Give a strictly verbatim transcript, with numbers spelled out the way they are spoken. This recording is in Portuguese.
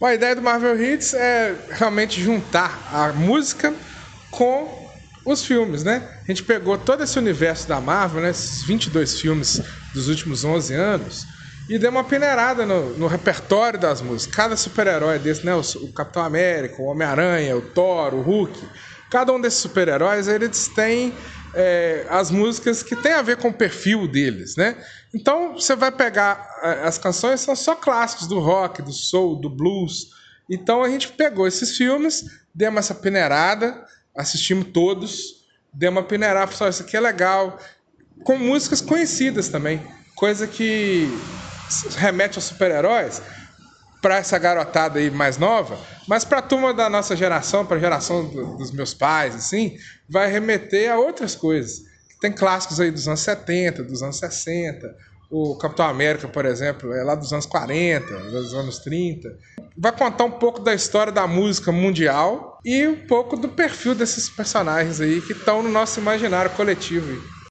A ideia do Marvel Hits é realmente juntar a música com os filmes, né? A gente pegou todo esse universo da Marvel, né? Esses vinte e dois filmes dos últimos onze anos, e deu uma peneirada no, no repertório das músicas. Cada super-herói desse, né? O, o Capitão América, o Homem-Aranha, o Thor, o Hulk. Cada um desses super-heróis, eles têm é, as músicas que tem a ver com o perfil deles, né? Então, você vai pegar... As canções são só clássicos do rock, do soul, do blues. Então, a gente pegou esses filmes, demos essa peneirada, assistimos todos, demos uma peneirada, falou, isso aqui é legal, com músicas conhecidas também, coisa que remete aos super-heróis, para essa garotada aí mais nova, mas para a turma da nossa geração, para a geração do, dos meus pais, assim, vai remeter a outras coisas. Tem clássicos aí dos anos setenta, dos anos sessenta, o Capitão América, por exemplo, é lá dos anos quarenta, dos anos trinta. Vai contar um pouco da história da música mundial e um pouco do perfil desses personagens aí que estão no nosso imaginário coletivo.